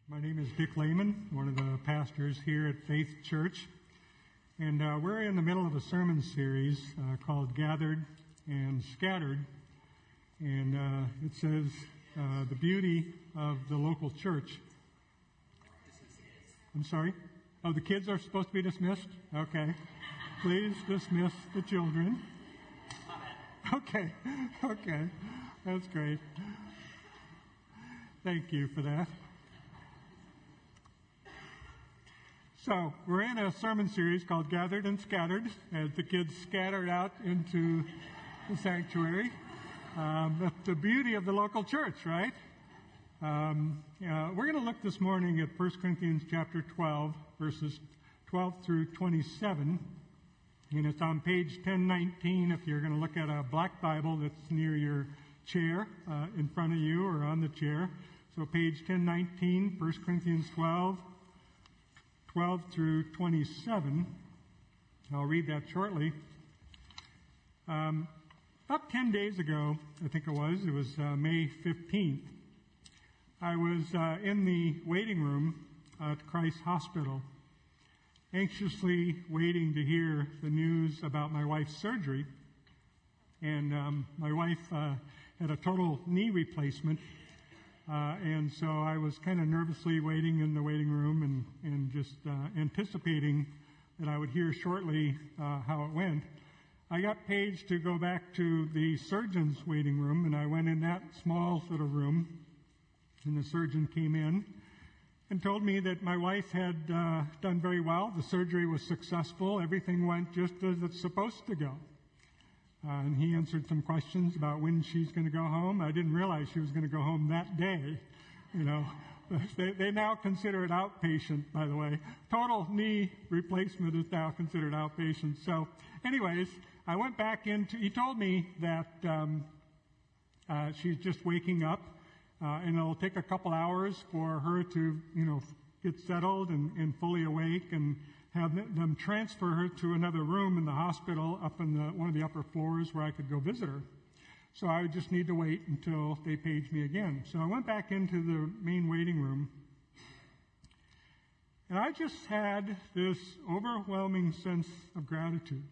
My name is Dick Lehman, one of the pastors here at Faith Church. And we're in the middle of a sermon series called Gathered and Scattered. And it says, the beauty of the local church. I'm sorry? Oh, the kids are supposed to be dismissed? Okay. Please dismiss the children. Okay. That's great. Thank you for that. So, we're in a sermon series called Gathered and Scattered, as the kids scattered out into the sanctuary. That's the beauty of the local church, right? We're going to look this morning at 1 Corinthians chapter 12, verses 12 through 27. And it's on page 1019 if you're going to look at a black Bible that's near your chair, in front of you or on the chair. So page 1019, 1 Corinthians 12 through 27. I'll read that shortly. About 10 days ago, I think it was May 15th, I was in the waiting room at Christ Hospital, anxiously waiting to hear the news about my wife's surgery. And my wife had a total knee replacement. And so I was kind of nervously waiting in the waiting room and just anticipating that I would hear shortly how it went. I got paged to go back to the surgeon's waiting room, and I went in that small sort of room, and the surgeon came in and told me that my wife had done very well. The surgery was successful. Everything went just as it's supposed to go. And he answered some questions about when she's going to go home. I didn't realize she was going to go home that day. You know, they now consider it outpatient, by the way. Total knee replacement is now considered outpatient. So anyways, I went back he told me that she's just waking up, and it'll take a couple hours for her to, get settled and fully awake, and have them transfer her to another room in the hospital up in one of the upper floors where I could go visit her. So I would just need to wait until they paged me again. So I went back into the main waiting room, and I just had this overwhelming sense of gratitude.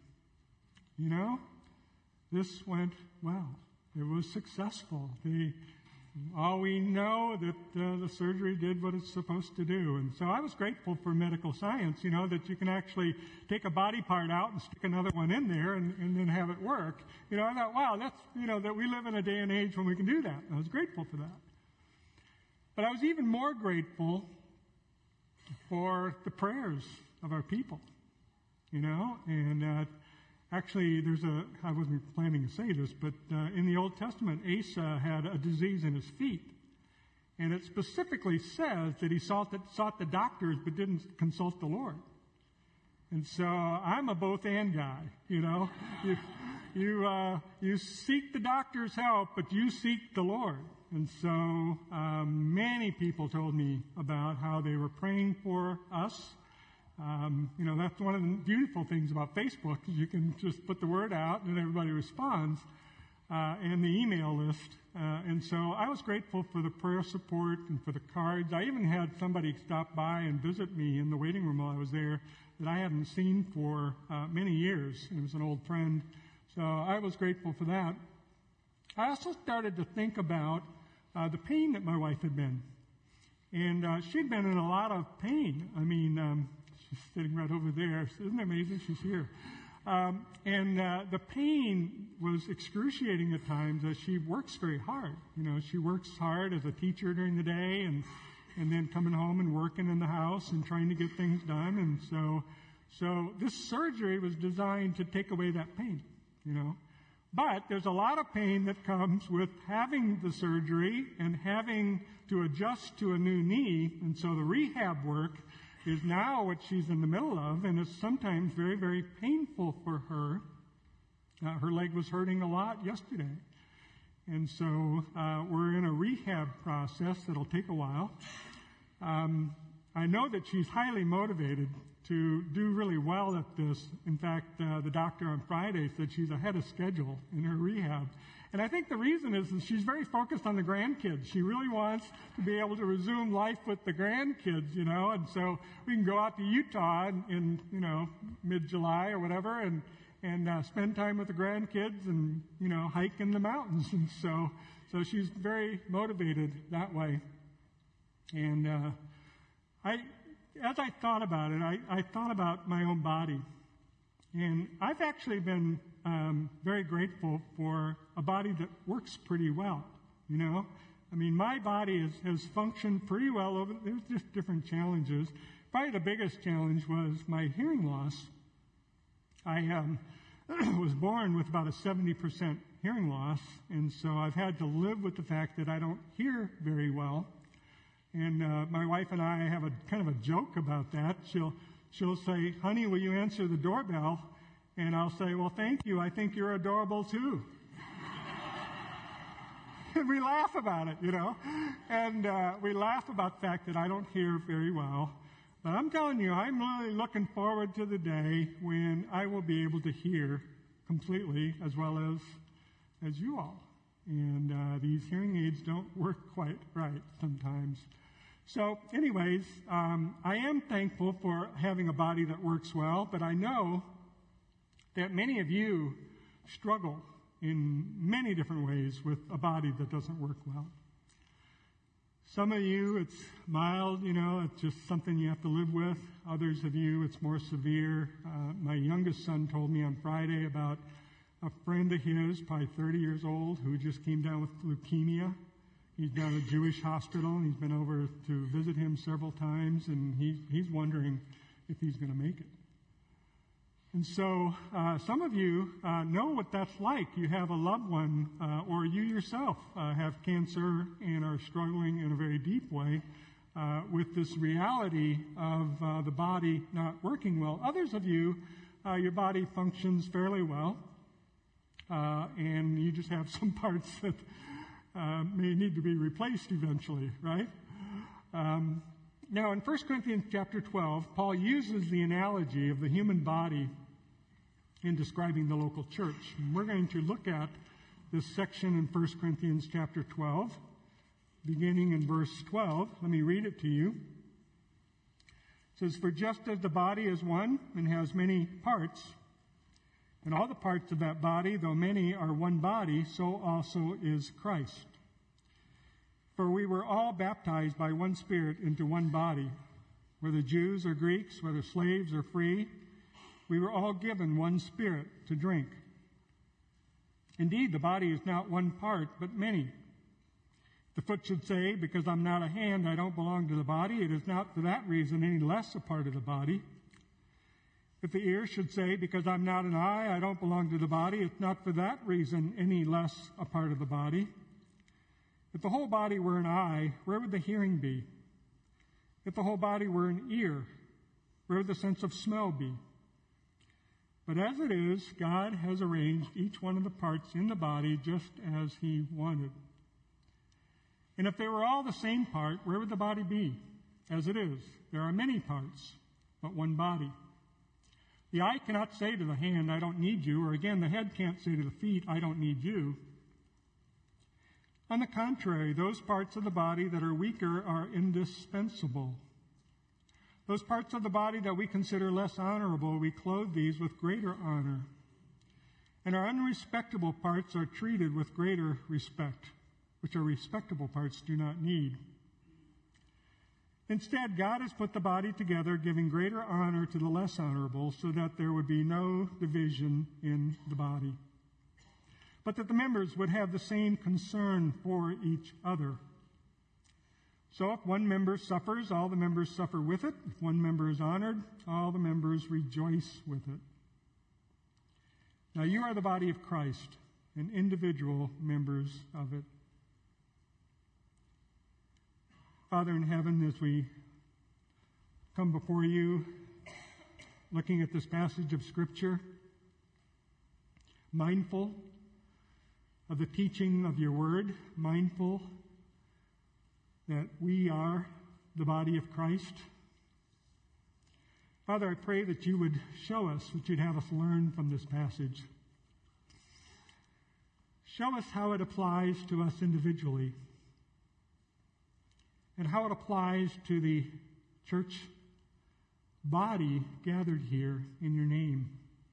This went well. It was successful. We know that the surgery did what it's supposed to do. And so I was grateful for medical science, that you can actually take a body part out and stick another one in there and then have it work. I thought, wow, that's, that we live in a day and age when we can do that. I was grateful for that. But I was even more grateful for the prayers of our people, and actually, I wasn't planning to say this, but in the Old Testament, Asa had a disease in his feet. And it specifically says that he sought the doctors but didn't consult the Lord. And so I'm a both-and guy, You seek the doctor's help, but you seek the Lord. And so many people told me about how they were praying for us. That's one of the beautiful things about Facebook, is you can just put the word out and everybody responds, and the email list. And so I was grateful for the prayer support and for the cards. I even had somebody stop by and visit me in the waiting room while I was there that I hadn't seen for many years. And it was an old friend. So I was grateful for that. I also started to think about the pain that my wife had been. And she'd been in a lot of pain. I mean, she's sitting right over there. Isn't it amazing? She's here. And the pain was excruciating at times as she works very hard. She works hard as a teacher during the day and then coming home and working in the house and trying to get things done. And so this surgery was designed to take away that pain, But there's a lot of pain that comes with having the surgery and having to adjust to a new knee. And so the rehab work is now what she's in the middle of, and it's sometimes very, very painful for her. Her leg was hurting a lot yesterday. And so we're in a rehab process that'll take a while. I know that she's highly motivated to do really well at this. In fact, the doctor on Friday said she's ahead of schedule in her rehab. And I think the reason is that she's very focused on the grandkids. She really wants to be able to resume life with the grandkids, and so we can go out to Utah in mid-July or whatever and spend time with the grandkids and, hike in the mountains. And so she's very motivated that way. And as I thought about it, I thought about my own body. And I've actually been very grateful for a body that works pretty well, my body has functioned pretty well there's just different challenges. Probably the biggest challenge was my hearing loss. I was born with about a 70% hearing loss, and so I've had to live with the fact that I don't hear very well. And my wife and I have a kind of a joke about that. She'll say, "Honey, will you answer the doorbell?" And I'll say, "Well, thank you. I think you're adorable too." And we laugh about it, And we laugh about the fact that I don't hear very well. But I'm telling you, I'm really looking forward to the day when I will be able to hear completely as well as you all. And these hearing aids don't work quite right sometimes. So anyways, I am thankful for having a body that works well, but I know that many of you struggle in many different ways with a body that doesn't work well. Some of you, it's mild, it's just something you have to live with. Others of you, it's more severe. My youngest son told me on Friday about a friend of his, probably 30 years old, who just came down with leukemia. He's down at a Jewish hospital, and he's been over to visit him several times, and he's wondering if he's going to make it. And so some of you know what that's like. You have a loved one, or you yourself have cancer and are struggling in a very deep way with this reality of the body not working well. Others of you, your body functions fairly well, and you just have some parts that may need to be replaced eventually, right? Now, in 1 Corinthians chapter 12, Paul uses the analogy of the human body in describing the local church. And we're going to look at this section in 1 Corinthians chapter 12, beginning in verse 12. Let me read it to you. It says, "For just as the body is one and has many parts, and all the parts of that body, though many, are one body, so also is Christ. For we were all baptized by one Spirit into one body, whether Jews or Greeks, whether slaves or free, we were all given one Spirit to drink. Indeed, the body is not one part, but many. The foot should say, because I'm not a hand, I don't belong to the body. It is not for that reason any less a part of the body. If the ear should say, because I'm not an eye, I don't belong to the body. It's not for that reason any less a part of the body. If the whole body were an eye, where would the hearing be? If the whole body were an ear, where would the sense of smell be? But as it is, God has arranged each one of the parts in the body just as He wanted. And if they were all the same part, where would the body be? As it is, there are many parts, but one body. The eye cannot say to the hand, I don't need you, or again, the head can't say to the feet, I don't need you. On the contrary, those parts of the body that are weaker are indispensable. Those parts of the body that we consider less honorable, we clothe these with greater honor. And our unrespectable parts are treated with greater respect, which our respectable parts do not need. Instead, God has put the body together, giving greater honor to the less honorable, so that there would be no division in the body, but that the members would have the same concern for each other. So if one member suffers, all the members suffer with it. If one member is honored, all the members rejoice with it. Now you are the body of Christ and individual members of it. Father in heaven, as we come before you, looking at this passage of Scripture, mindful of the teaching of your word, mindful that we are the body of Christ. Father, I pray that you would show us what you'd have us learn from this passage. show us how it applies to us individually and how it applies to the church body gathered here in your name.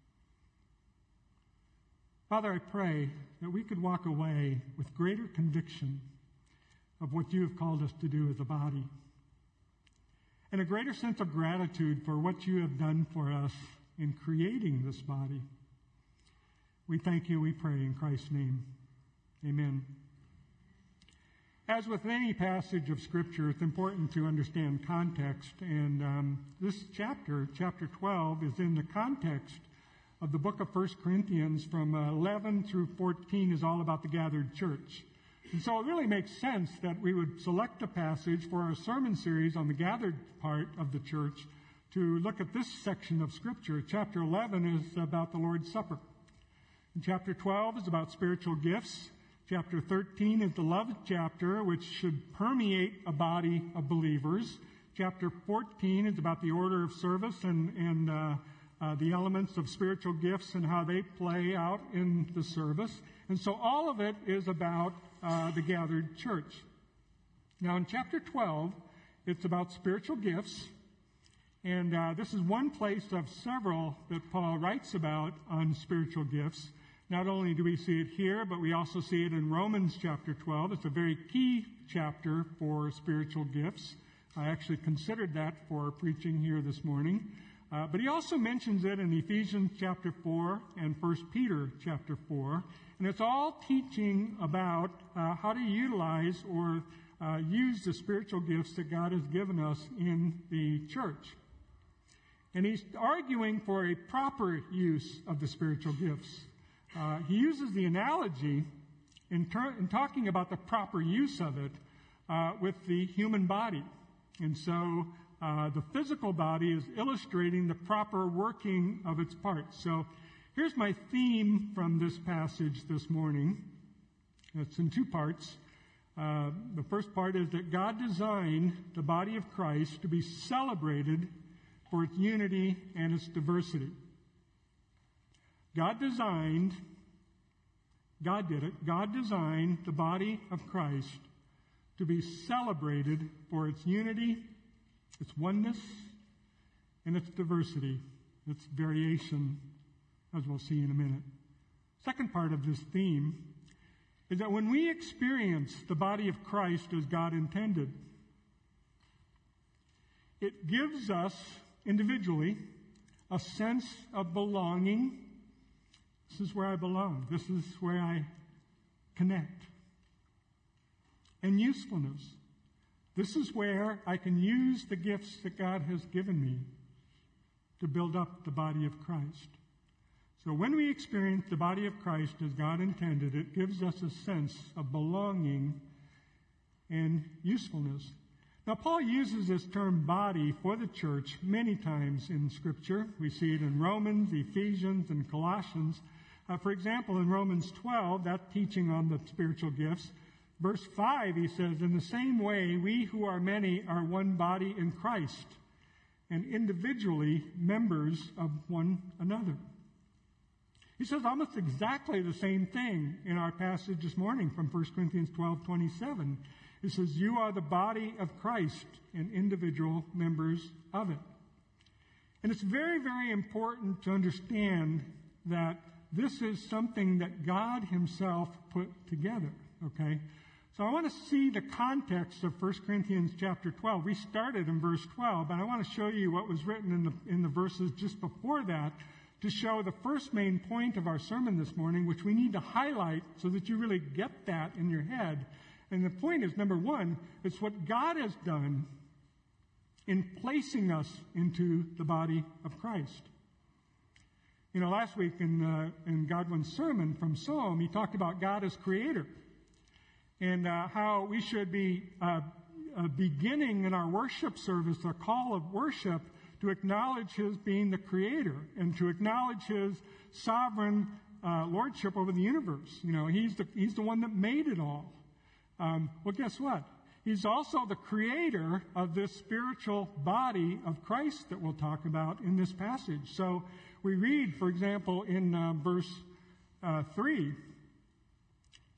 Father, I pray that we could walk away with greater conviction of what you have called us to do as a body, and a greater sense of gratitude for what you have done for us in creating this body. We thank you, we pray in Christ's name. Amen. As with any passage of Scripture, it's important to understand context, and this chapter 12, is in the context of the book of 1 Corinthians from 11 through 14 is all about the gathered church. And so it really makes sense that we would select a passage for our sermon series on the gathered part of the church to look at this section of Scripture. Chapter 11 is about the Lord's Supper. And chapter 12 is about spiritual gifts. Chapter 13 is the love chapter, which should permeate a body of believers. Chapter 14 is about the order of service and the elements of spiritual gifts and how they play out in the service. And so all of it is about the gathered church. Now in chapter 12, it's about spiritual gifts. And this is one place of several that Paul writes about on spiritual gifts. Not only do we see it here, but we also see it in Romans chapter 12. It's a very key chapter for spiritual gifts. I actually considered that for preaching here this morning. But he also mentions it in Ephesians chapter 4 and 1 Peter chapter 4. And it's all teaching about how to utilize or use the spiritual gifts that God has given us in the church. And he's arguing for a proper use of the spiritual gifts. He uses the analogy in talking about the proper use of it with the human body. And so the physical body is illustrating the proper working of its parts. So here's my theme from this passage this morning. It's in two parts. The first part is that God designed the body of Christ to be celebrated for its unity and its diversity. God designed the body of Christ to be celebrated for its unity, its oneness, and its diversity, its variation, as we'll see in a minute. Second part of this theme is that when we experience the body of Christ as God intended, it gives us individually a sense of belonging. This is where I belong. This is where I connect. And usefulness. This is where I can use the gifts that God has given me to build up the body of Christ. So when we experience the body of Christ as God intended, it gives us a sense of belonging and usefulness. Now, Paul uses this term body for the church many times in Scripture. We see it in Romans, Ephesians, and Colossians. For example, in Romans 12, that teaching on the spiritual gifts, verse 5, he says, "In the same way, we who are many are one body in Christ, and individually members of one another." He says almost exactly the same thing in our passage this morning from 1 Corinthians 12:27. He says, "You are the body of Christ and individual members of it." And it's very, very important to understand that this is something that God himself put together, okay? So I want to see the context of 1 Corinthians chapter 12. We started in verse 12, but I want to show you what was written in the verses just before that to show the first main point of our sermon this morning, which we need to highlight so that you really get that in your head. And the point is, number one, it's what God has done in placing us into the body of Christ. You know, last week in Godwin's sermon from Psalm, he talked about God as creator and how we should be beginning in our worship service, a call of worship, to acknowledge his being the creator and to acknowledge his sovereign lordship over the universe. You know, he's the one that made it all. Well, guess what? He's also the creator of this spiritual body of Christ that we'll talk about in this passage. So we read, for example, in verse 3,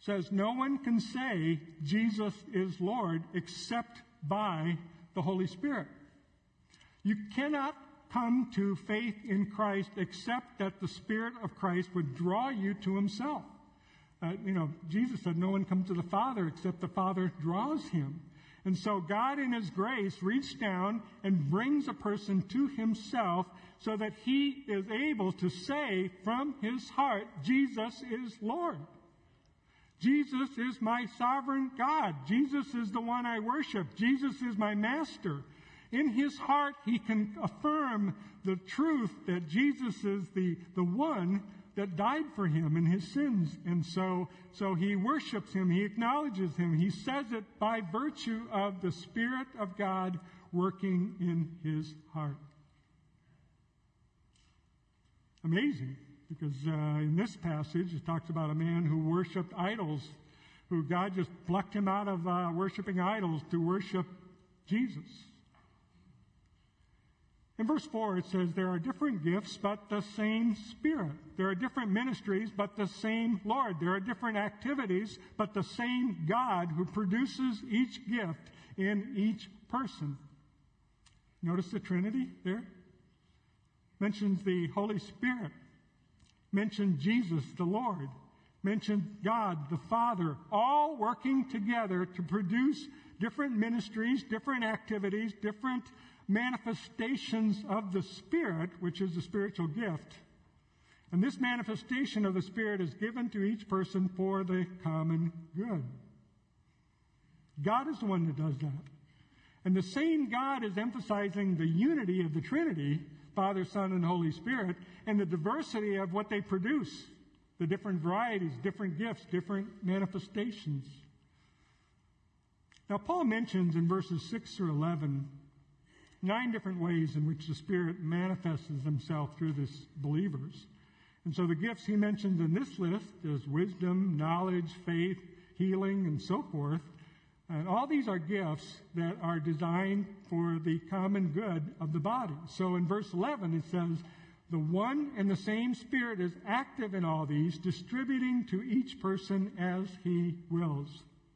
says no one can say Jesus is Lord except by the Holy Spirit. You cannot come to faith in Christ except that the Spirit of Christ would draw you to himself. Jesus said no one comes to the Father except the Father draws him. And so God in his grace reached down and brings a person to himself so that he is able to say from his heart, Jesus is Lord. Jesus is my sovereign God. Jesus is the one I worship. Jesus is my master. In his heart, he can affirm the truth that Jesus is the one that died for him and his sins. And so he worships him. He acknowledges him. He says it by virtue of the Spirit of God working in his heart. Amazing, because in this passage, it talks about a man who worshipped idols, who God just plucked him out of worshiping idols to worship Jesus. In verse 4, it says, there are different gifts, but the same Spirit. There are different ministries, but the same Lord. There are different activities, but the same God who produces each gift in each person. Notice the Trinity there? Mentions the Holy Spirit. Mentions Jesus, the Lord. Mentions God, the Father, all working together to produce different ministries, different activities, different manifestations of the Spirit, which is the spiritual gift. And this manifestation of the Spirit is given to each person for the common good. God is the one that does that. And the same God is emphasizing the unity of the Trinity, Father, Son, and Holy Spirit, and the diversity of what they produce, the different varieties, different gifts, different manifestations. Now, Paul mentions in verses 6 through 11 9 different ways in which the Spirit manifests himself through the believers. And so the gifts he mentions in this list is wisdom, knowledge, faith, healing, and so forth. And all these are gifts that are designed for the common good of the body. So in verse 11 it says, the one and the same Spirit is active in all these, distributing to each person as he wills.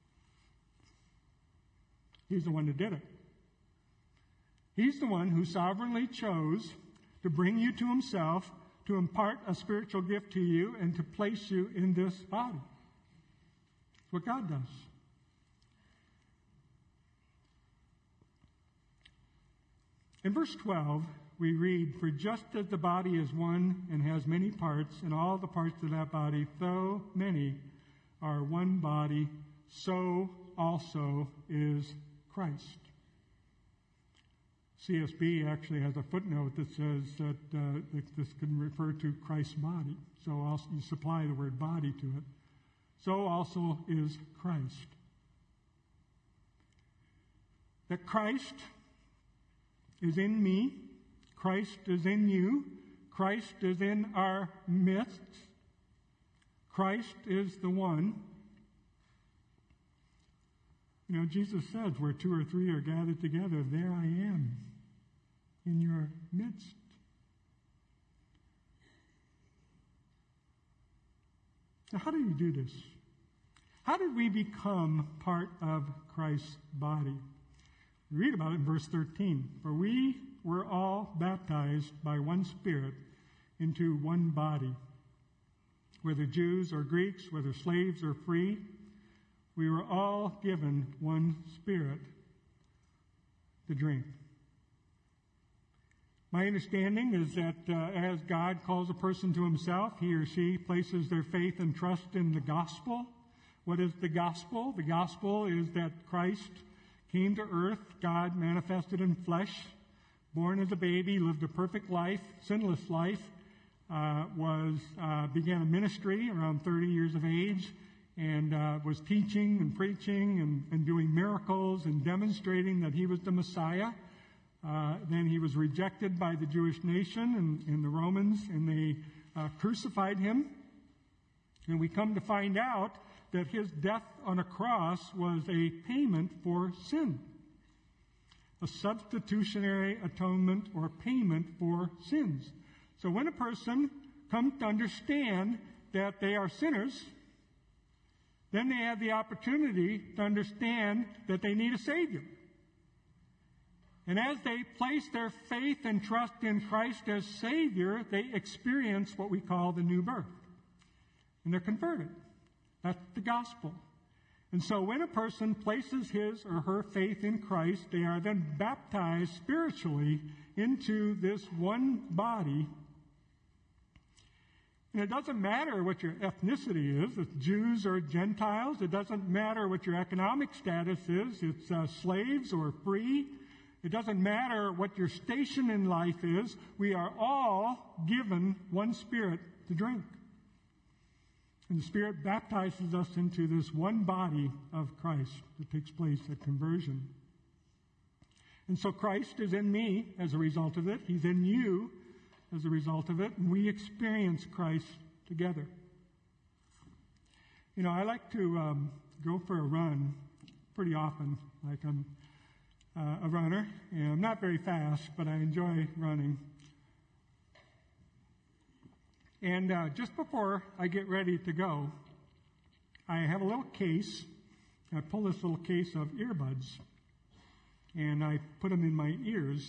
He's the one that did it. He's the one who sovereignly chose to bring you to himself, to impart a spiritual gift to you, and to place you in this body. That's what God does. In verse 12, we read, for just as the body is one and has many parts, and all the parts of that body, though many, are one body, so also is Christ. CSB actually has a footnote that says that this can refer to Christ's body. So also you supply the word body to it. So also is Christ. That Christ is in me. Christ is in you. Christ is in our midst. Christ is the one. You know, Jesus says, where 2 or 3 are gathered together, there I am in your midst. Now, how do you do this? How did we become part of Christ's body? We read about it in verse 13. For we were all baptized by one Spirit into one body. Whether Jews or Greeks, whether slaves or free, we were all given one Spirit to drink. My understanding is that as God calls a person to himself, he or she places their faith and trust in the gospel. What is the gospel? The gospel is that Christ came to earth, God manifested in flesh, born as a baby, lived a perfect life, sinless life, began a ministry around 30 years of age, and was teaching and preaching and doing miracles and demonstrating that he was the Messiah. Then he was rejected by the Jewish nation and the Romans, and they crucified him. And we come to find out that his death on a cross was a payment for sin. A substitutionary atonement or payment for sins. So when a person comes to understand that they are sinners, then they have the opportunity to understand that they need a Savior. And as they place their faith and trust in Christ as Savior, they experience what we call the new birth. And they're converted. That's the gospel. And so when a person places his or her faith in Christ, they are then baptized spiritually into this one body. And it doesn't matter what your ethnicity is. It's Jews or Gentiles. It doesn't matter what your economic status is. It's slaves or free. It doesn't matter what your station in life is. We are all given one Spirit to drink. And the Spirit baptizes us into this one body of Christ that takes place at conversion. And so Christ is in me as a result of it. He's in you as a result of it. And we experience Christ together. You know, I like to go for a run pretty often. Like I'm a runner. And I'm not very fast, but I enjoy running. And just before I get ready to go, I have a little case. I pull this little case of earbuds, and I put them in my ears,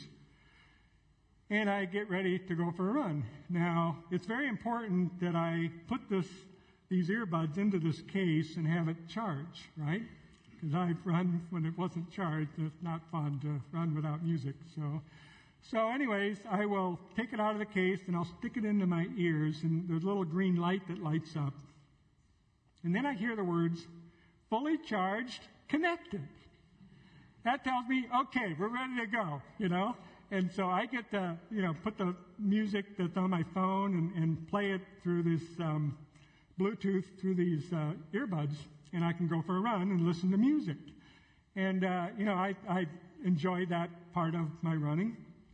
and I get ready to go for a run. Now, it's very important that I put these earbuds into this case and have it charged, right? Because I've run when it wasn't charged. It's not fun to run without music, So anyways, I will take it out of the case and I'll stick it into my ears, and there's a little green light that lights up. And then I hear the words, fully charged, connected. That tells me, okay, we're ready to go, you know. And so I get to, put the music that's on my phone and play it through this Bluetooth through these earbuds, and I can go for a run and listen to music. And, I enjoy that part of my running.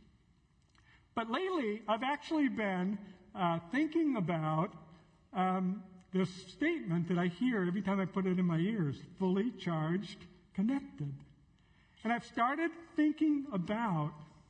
But lately, I've actually been thinking about this statement that I hear every time I put it in my ears, fully charged, connected. And I've started thinking about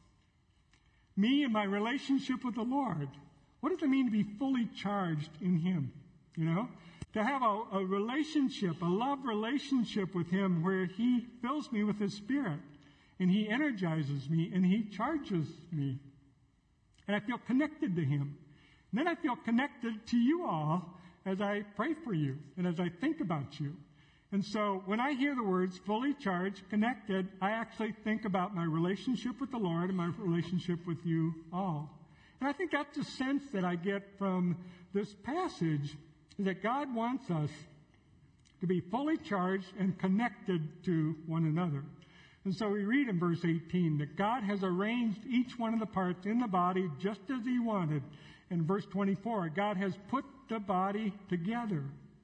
me and my relationship with the Lord. What does it mean to be fully charged in Him? To have a relationship, a love relationship with Him where He fills me with His Spirit and He energizes me and He charges me. And I feel connected to Him. And then I feel connected to you all as I pray for you and as I think about you. And so when I hear the words fully charged, connected, I actually think about my relationship with the Lord and my relationship with you all. And I think that's the sense that I get from this passage, is that God wants us to be fully charged and connected to one another. And so we read in verse 18 that God has arranged each one of the parts in the body just as He wanted. In verse 24, God has put the body together.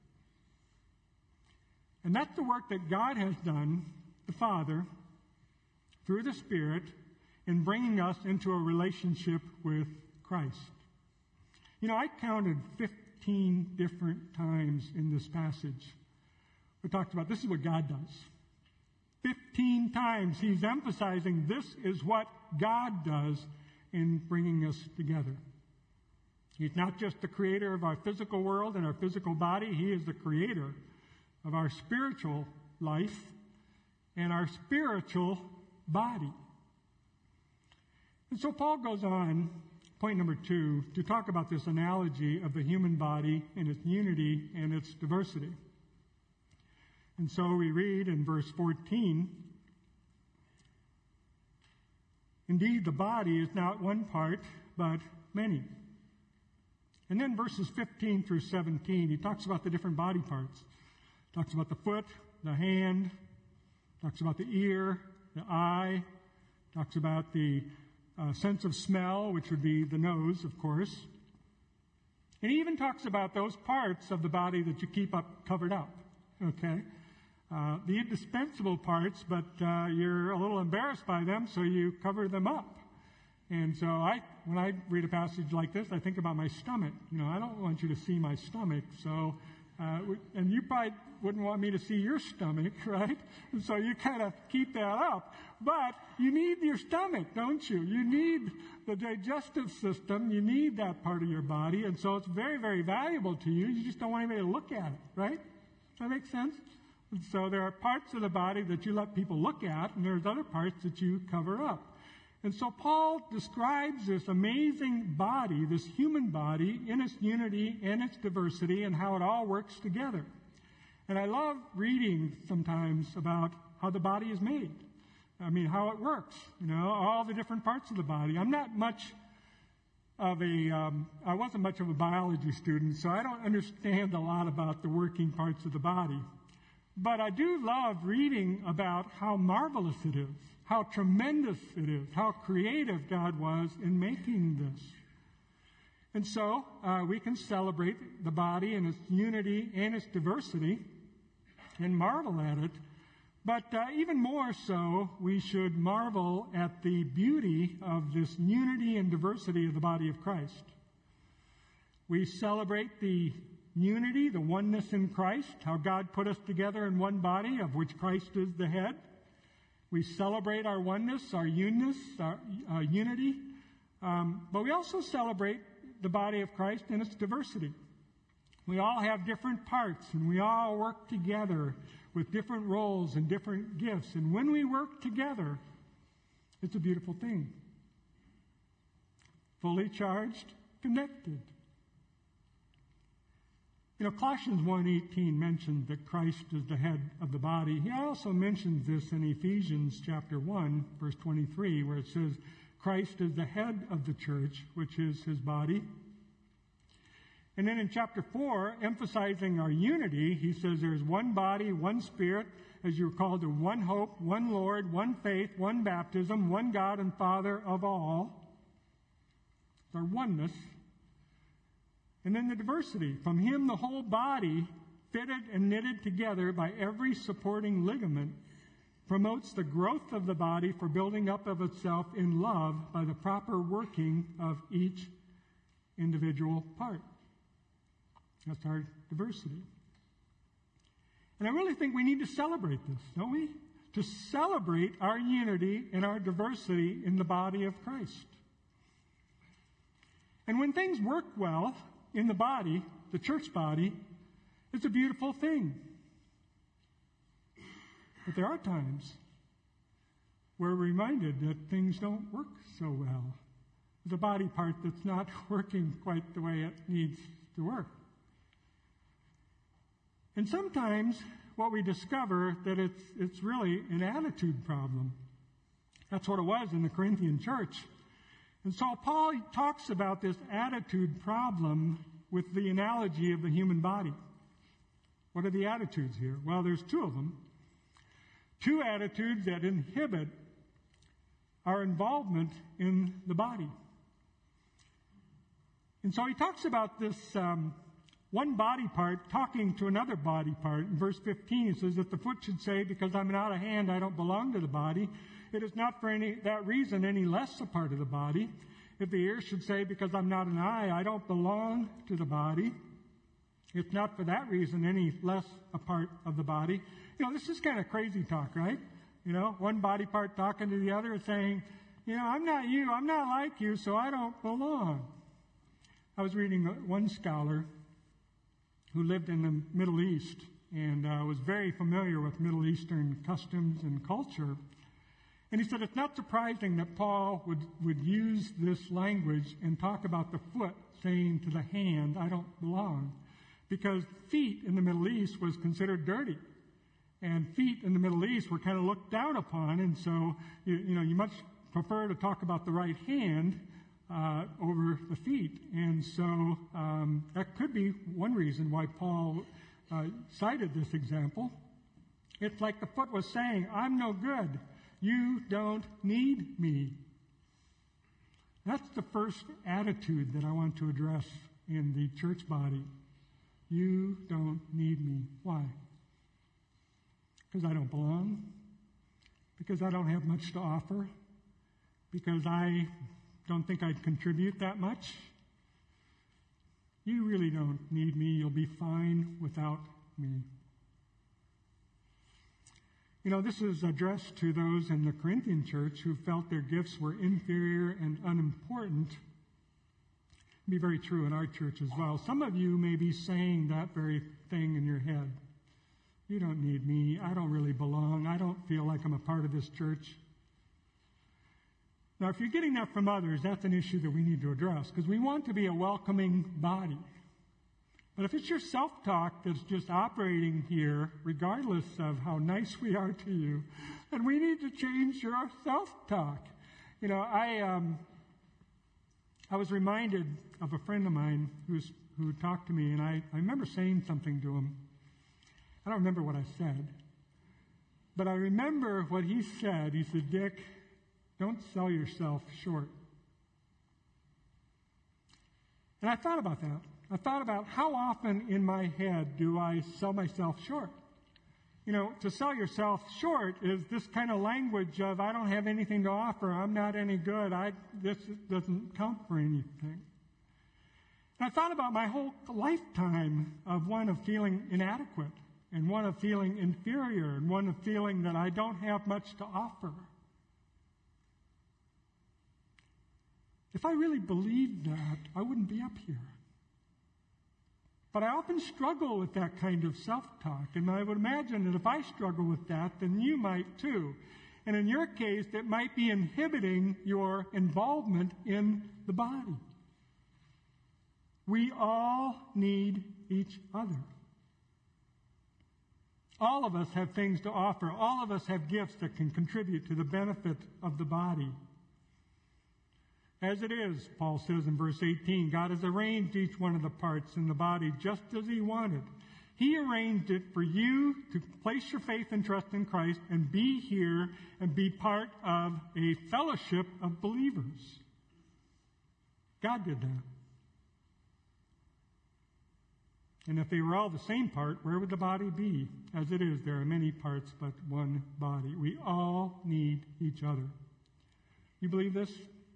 And that's the work that God has done, the Father, through the Spirit, in bringing us into a relationship with Christ. I counted 15 different times in this passage. We talked about this is what God does. 15 times He's emphasizing this is what God does in bringing us together. He's not just the creator of our physical world and our physical body. He is the creator of our spiritual life and our spiritual body. And so Paul goes on, point number 2, to talk about this analogy of the human body and its unity and its diversity. And so we read in verse 14, indeed, the body is not one part, but many. And then verses 15 through 17, he talks about the different body parts. He talks about the foot, the hand, talks about the ear, the eye, talks about the sense of smell, which would be the nose, of course. And he even talks about those parts of the body that you keep covered up, okay? The indispensable parts, but you're a little embarrassed by them, so you cover them up. And so when I read a passage like this, I think about my stomach. I don't want you to see my stomach, so, and you probably wouldn't want me to see your stomach, right? And so you kind of keep that up. But you need your stomach, don't you? You need the digestive system. You need that part of your body. And so it's very, very valuable to you. You just don't want anybody to look at it, right? that make sense? And so there are parts of the body that you let people look at, and there's other parts that you cover up. And so Paul describes this amazing body, this human body, in its unity and its diversity and how it all works together. And I love reading sometimes about how the body is made. I mean, how it works, all the different parts of the body. I wasn't much of a biology student, so I don't understand a lot about the working parts of the body. But I do love reading about how marvelous it is, how tremendous it is, how creative God was in making this. And so we can celebrate the body and its unity and its diversity and marvel at it. But even more so, we should marvel at the beauty of this unity and diversity of the body of Christ. We celebrate the unity, the oneness in Christ, how God put us together in one body, of which Christ is the head. We celebrate our oneness, our unionness, our unity. But we also celebrate the body of Christ and its diversity. We all have different parts, and we all work together with different roles and different gifts. And when we work together, it's a beautiful thing. Fully charged, connected. Colossians 1:18 mentioned that Christ is the head of the body. He also mentions this in Ephesians chapter 1, verse 23, where it says, Christ is the head of the church, which is his body. And then in chapter 4, emphasizing our unity, he says there's one body, one spirit, as you're called to one hope, one Lord, one faith, one baptism, one God and Father of all. It's our oneness. And then the diversity. From him, the whole body, fitted and knitted together by every supporting ligament, promotes the growth of the body for building up of itself in love by the proper working of each individual part. That's our diversity. And I really think we need to celebrate this, don't we? To celebrate our unity and our diversity in the body of Christ. And when things work well in the body, the church body, it's a beautiful thing. But there are times where we're reminded that things don't work so well. There's a body part that's not working quite the way it needs to work. And sometimes what we discover that it's really an attitude problem. That's what it was in the Corinthian church. And so Paul talks about this attitude problem with the analogy of the human body. What are the attitudes here? Well, there's two of them. Two attitudes that inhibit our involvement in the body. And so he talks about this one body part talking to another body part. In verse 15, he says that the foot should say, because I'm not a hand, I don't belong to the body. It is not for that reason any less a part of the body. If the ear should say, because I'm not an eye, I don't belong to the body. It's not for that reason any less a part of the body. This is kind of crazy talk, right? One body part talking to the other saying, I'm not you, I'm not like you, so I don't belong. I was reading one scholar who lived in the Middle East and was very familiar with Middle Eastern customs and culture. And he said it's not surprising that Paul would use this language and talk about the foot saying to the hand, I don't belong. Because feet in the Middle East was considered dirty. And feet in the Middle East were kind of looked down upon. And so, you much prefer to talk about the right hand over the feet. And so that could be one reason why Paul cited this example. It's like the foot was saying, I'm no good. You don't need me. That's the first attitude that I want to address in the church body. You don't need me. Why? Because I don't belong. Because I don't have much to offer. Because I don't think I'd contribute that much. You really don't need me. You'll be fine without me. This is addressed to those in the Corinthian church who felt their gifts were inferior and unimportant. It'd be very true in our church as well. Some of you may be saying that very thing in your head. You don't need me. I don't really belong. I don't feel like I'm a part of this church. Now, if you're getting that from others, that's an issue that we need to address because we want to be a welcoming body. But if it's your self-talk that's just operating here, regardless of how nice we are to you, then we need to change your self-talk. You know, I was reminded of a friend of mine who talked to me, and I remember saying something to him. I don't remember what I said, but I remember what he said. He said, Dick, don't sell yourself short. And I thought about that. I thought about how often in my head do I sell myself short. You know, to sell yourself short is this kind of language of I don't have anything to offer. I'm not any good. This doesn't count for anything. And I thought about my whole lifetime of one of feeling inadequate and one of feeling inferior and one of feeling that I don't have much to offer. If I really believed that, I wouldn't be up here. But I often struggle with that kind of self-talk, and I would imagine that if I struggle with that, then you might too. And in your case, that might be inhibiting your involvement in the body. We all need each other. All of us have things to offer. All of us have gifts that can contribute to the benefit of the body. As it is, Paul says in verse 18, God has arranged each one of the parts in the body just as He wanted. He arranged it for you to place your faith and trust in Christ and be here and be part of a fellowship of believers. God did that. And if they were all the same part, where would the body be? As it is, there are many parts but one body. We all need each other. You believe this?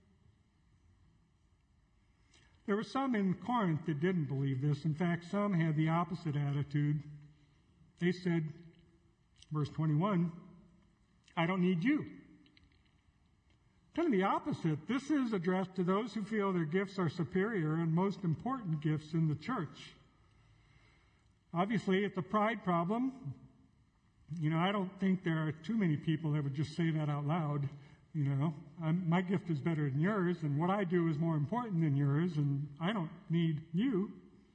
There were some in Corinth that didn't believe this. In fact, some had the opposite attitude. They said, verse 21, I don't need you. Kind of the opposite. This is addressed to those who feel their gifts are superior and most important gifts in the church. Obviously, it's a pride problem. You know, I don't think there are too many people that would just say that out loud. You know, my gift is better than yours, and what I do is more important than yours, and I don't need you.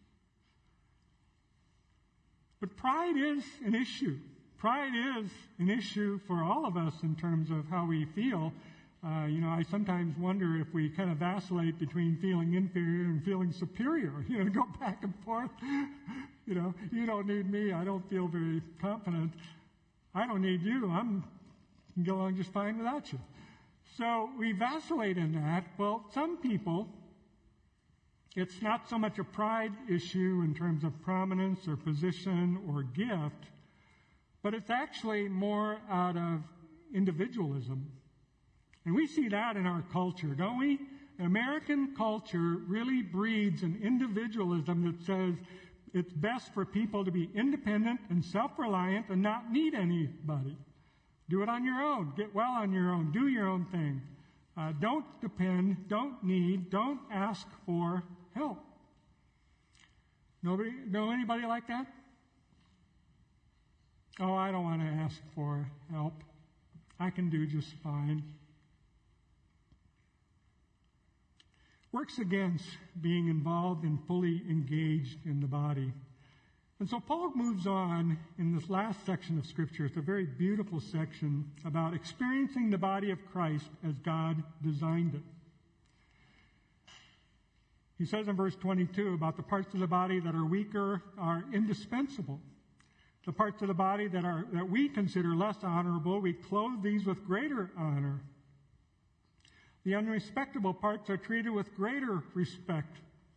But pride is an issue. Pride is an issue for all of us in terms of how we feel. I sometimes wonder if we kind of vacillate between feeling inferior and feeling superior, go back and forth. You don't need me. I don't feel very confident. I don't need you. I can get along just fine without you. So we vacillate in that. Well, some people, it's not so much a pride issue in terms of prominence or position or gift, but it's actually more out of individualism. And we see that in our culture, don't we? American culture really breeds an individualism that says it's best for people to be independent and self-reliant and not need anybody. Do it on your own. Get well on your own. Do your own thing. Don't depend. Don't need. Don't ask for help. Nobody know anybody like that? Oh, I don't want to ask for help. I can do just fine. Works against being involved and fully engaged in the body. And so Paul moves on in this last section of Scripture. It's a very beautiful section about experiencing the body of Christ as God designed it. He says in verse 22 about the parts of the body that are weaker are indispensable. The parts of the body that we consider less honorable, we clothe these with greater honor. The unrespectable parts are treated with greater respect.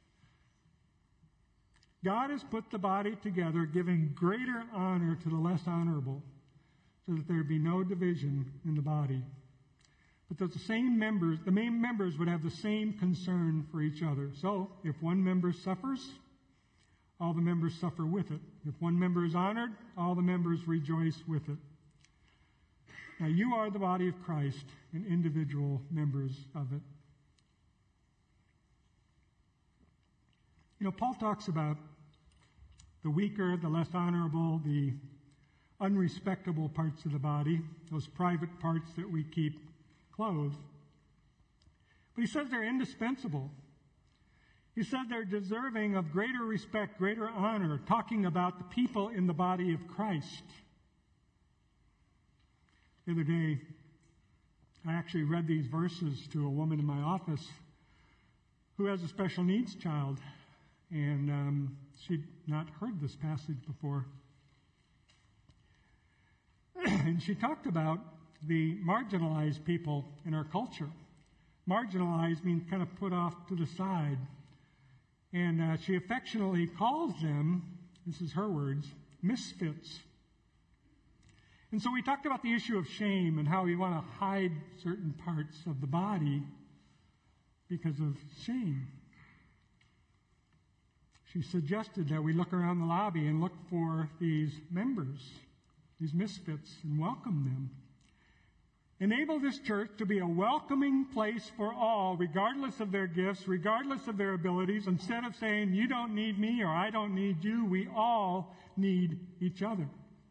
God has put the body together, giving greater honor to the less honorable, so that there be no division in the body. But that the main members would have the same concern for each other. So, if one member suffers, all the members suffer with it. If one member is honored, all the members rejoice with it. Now, you are the body of Christ and individual members of it. Paul talks about the weaker, the less honorable, the unrespectable parts of the body, those private parts that we keep clothed. But he says they're indispensable. He said they're deserving of greater respect, greater honor, talking about the people in the body of Christ. The other day, I actually read these verses to a woman in my office who has a special needs child, and she'd not heard this passage before. And she talked about the marginalized people in our culture. Marginalized means kind of put off to the side. And she affectionately calls them, this is her words, misfits. And so we talked about the issue of shame and how we want to hide certain parts of the body because of shame. She suggested that we look around the lobby and look for these members, these misfits, and welcome them. Enable this church to be a welcoming place for all, regardless of their gifts, regardless of their abilities. Instead of saying, you don't need me or I don't need you, we all need each other.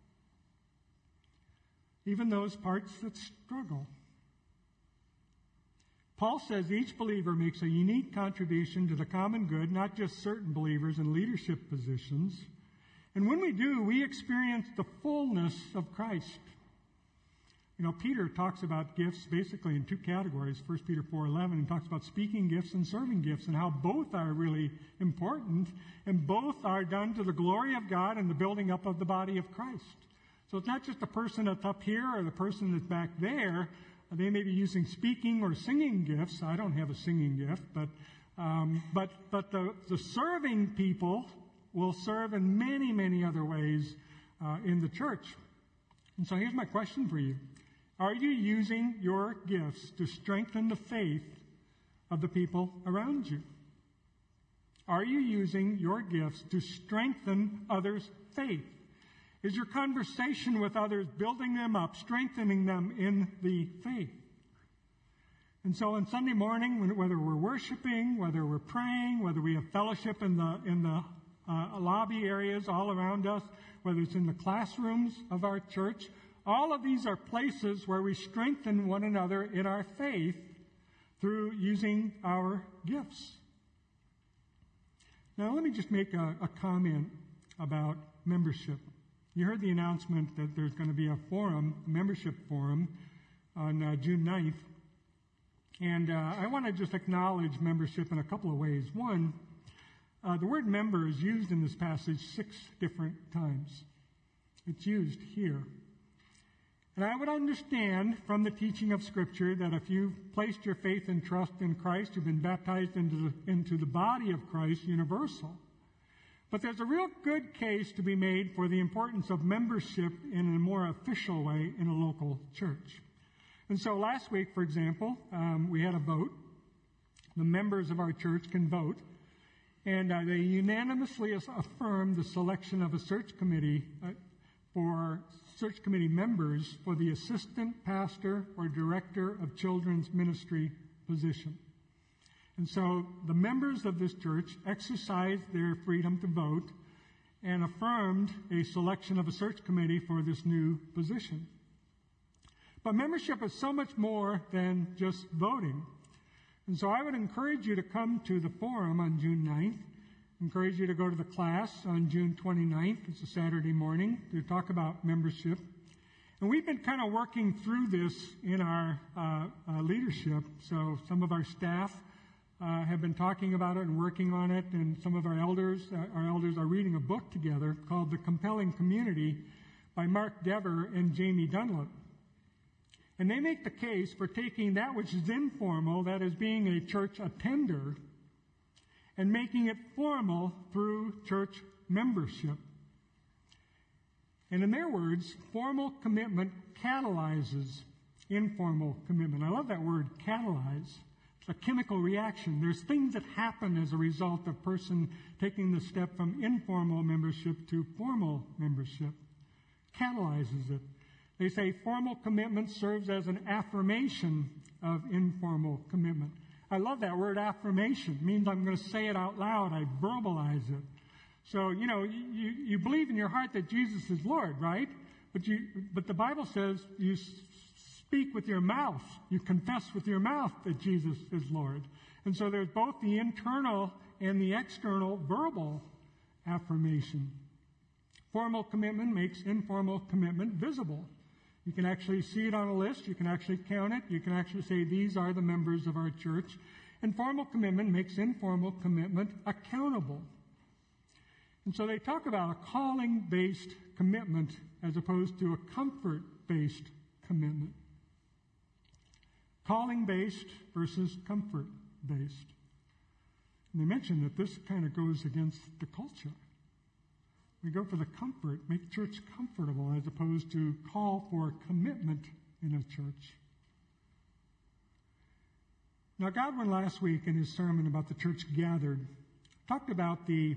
Even those parts that struggle. Paul says each believer makes a unique contribution to the common good, not just certain believers in leadership positions. And when we do, we experience the fullness of Christ. You know, Peter talks about gifts basically in two categories. 1 Peter 4:11, he talks about speaking gifts and serving gifts and how both are really important and both are done to the glory of God and the building up of the body of Christ. So it's not just the person that's up here or the person that's back there. They may be using speaking or singing gifts. I don't have a singing gift, but the serving people will serve in many, many other ways in the church. And so here's my question for you. Are you using your gifts to strengthen the faith of the people around you? Are you using your gifts to strengthen others' faith? Is your conversation with others building them up, strengthening them in the faith? And so on Sunday morning, whether we're worshiping, whether we're praying, whether we have fellowship in the lobby areas all around us, whether it's in the classrooms of our church, all of these are places where we strengthen one another in our faith through using our gifts. Now, let me just make a comment about membership. You heard the announcement that there's going to be a membership forum, on June 9th. And I want to just acknowledge membership in a couple of ways. One, the word member is used in this passage 6 different times. It's used here. And I would understand from the teaching of Scripture that if you've placed your faith and trust in Christ, you've been baptized into the body of Christ, universal. But there's a real good case to be made for the importance of membership in a more official way in a local church. And so last week, for example, we had a vote. The members of our church can vote. And they unanimously affirmed the selection of a search committee for search committee members for the assistant pastor or director of children's ministry position. And so the members of this church exercised their freedom to vote and affirmed a selection of a search committee for this new position. But membership is so much more than just voting. And so I would encourage you to come to the forum on June 9th. Encourage you to go to the class on June 29th. It's a Saturday morning to talk about membership. And we've been kind of working through this in our leadership. So some of our staff have been talking about it and working on it. And some of our elders are reading a book together called The Compelling Community by Mark Dever and Jamie Dunlop. And they make the case for taking that which is informal, that is being a church attender, and making it formal through church membership. And in their words, formal commitment catalyzes informal commitment. I love that word, catalyze. It's a chemical reaction. There's things that happen as a result of a person taking the step from informal membership to formal membership. Catalyzes it. They say formal commitment serves as an affirmation of informal commitment. I love that word, affirmation. It means I'm going to say it out loud. I verbalize it. So, you believe in your heart that Jesus is Lord, right? But the Bible says you speak with your mouth, you confess with your mouth that Jesus is Lord. And so there's both the internal and the external verbal affirmation. Formal commitment makes informal commitment visible. You can actually see it on a list. You can actually count it. You can actually say, these are the members of our church. And formal commitment makes informal commitment accountable. And so they talk about a calling-based commitment as opposed to a comfort-based commitment. Calling-based versus comfort-based. And they mention that this kind of goes against the culture. We go for the comfort, make church comfortable, as opposed to call for commitment in a church. Now, Godwin last week in his sermon about the church gathered talked about the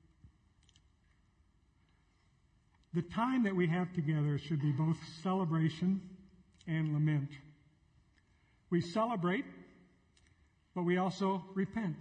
time that we have together should be both celebration and lament. We celebrate, but we also repent.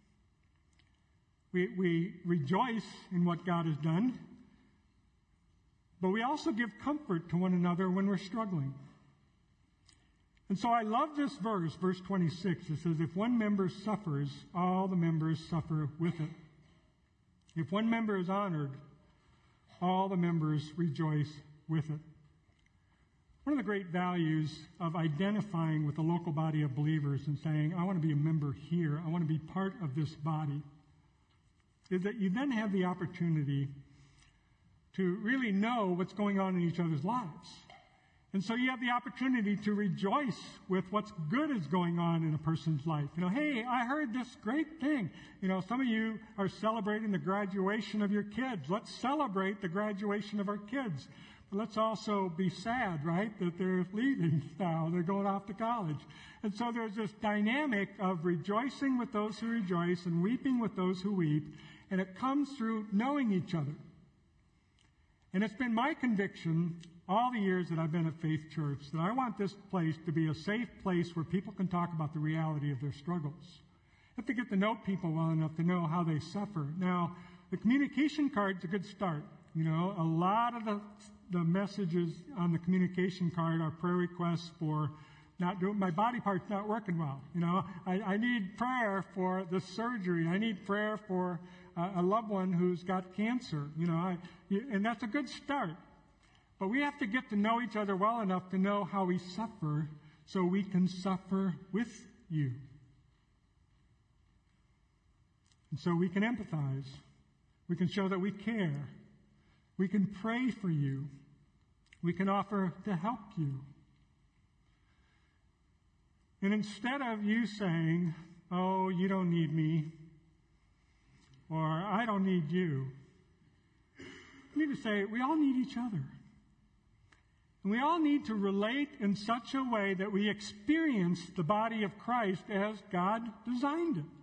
We rejoice in what God has done, but we also give comfort to one another when we're struggling. And so I love this verse, verse 26. It says, if one member suffers, all the members suffer with it. If one member is honored, all the members rejoice with it. One of the great values of identifying with the local body of believers and saying, I want to be a member here, I want to be part of this body, is that you then have the opportunity to really know what's going on in each other's lives. And so you have the opportunity to rejoice with what's good is going on in a person's life. Hey, I heard this great thing. Some of you are celebrating the graduation of your kids. Let's celebrate the graduation of our kids. But let's also be sad, right, that they're leaving now. They're going off to college. And so there's this dynamic of rejoicing with those who rejoice and weeping with those who weep. And it comes through knowing each other. And it's been my conviction all the years that I've been at Faith Church that I want this place to be a safe place where people can talk about the reality of their struggles. You have to get to know people well enough to know how they suffer. Now, the communication card's a good start. A lot of the messages on the communication card are prayer requests for not doing, my body part's not working well. I need prayer for the surgery. I need prayer for a loved one who's got cancer. And that's a good start. But we have to get to know each other well enough to know how we suffer so we can suffer with you. And so we can empathize. We can show that we care. We can pray for you. We can offer to help you. And instead of you saying, oh, you don't need me, or I don't need you, you need to say, we all need each other. And we all need to relate in such a way that we experience the body of Christ as God designed it.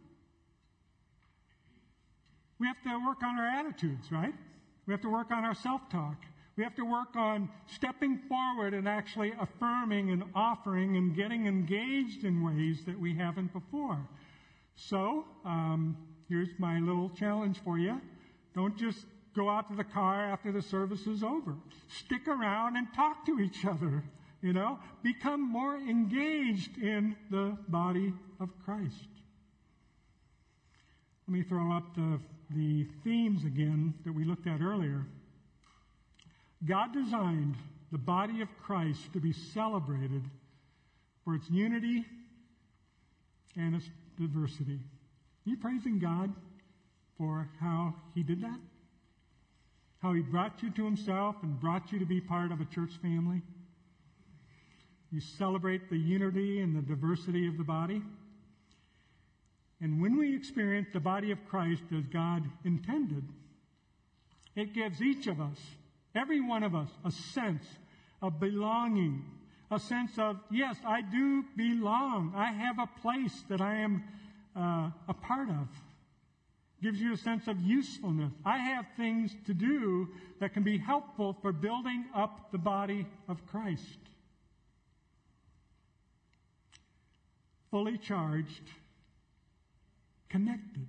We have to work on our attitudes, right? We have to work on our self-talk. We have to work on stepping forward and actually affirming and offering and getting engaged in ways that we haven't before. So, here's my little challenge for you. Don't just go out to the car after the service is over. Stick around and talk to each other, Become more engaged in the body of Christ. Let me throw up the themes again that we looked at earlier. God designed the body of Christ to be celebrated for its unity and its diversity. Are you praising God for how He did that? How He brought you to Himself and brought you to be part of a church family? You celebrate the unity and the diversity of the body. And when we experience the body of Christ as God intended, it gives each of us, every one of us, a sense of belonging, a sense of, yes, I do belong. I have a place that I am a part of. Gives you a sense of usefulness. I have things to do that can be helpful for building up the body of Christ. Fully charged, connected.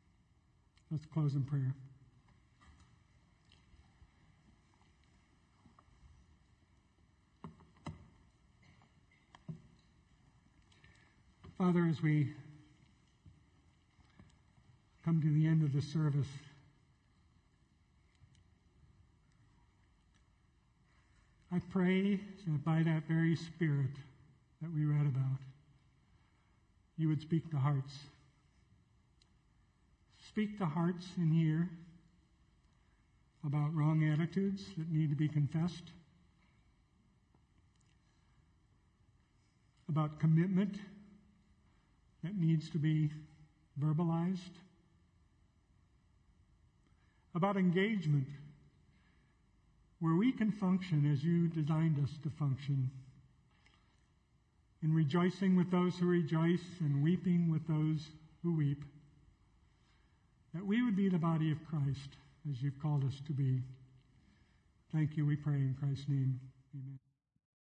Let's close in prayer. Father, as we come to the end of the service, I pray that by that very Spirit that we read about, you would speak to hearts. Speak to hearts in here about wrong attitudes that need to be confessed, about commitment that needs to be verbalized, about engagement where we can function as you designed us to function, in rejoicing with those who rejoice and weeping with those who weep, that we would be the body of Christ as you've called us to be. Thank you, we pray in Christ's name. Amen.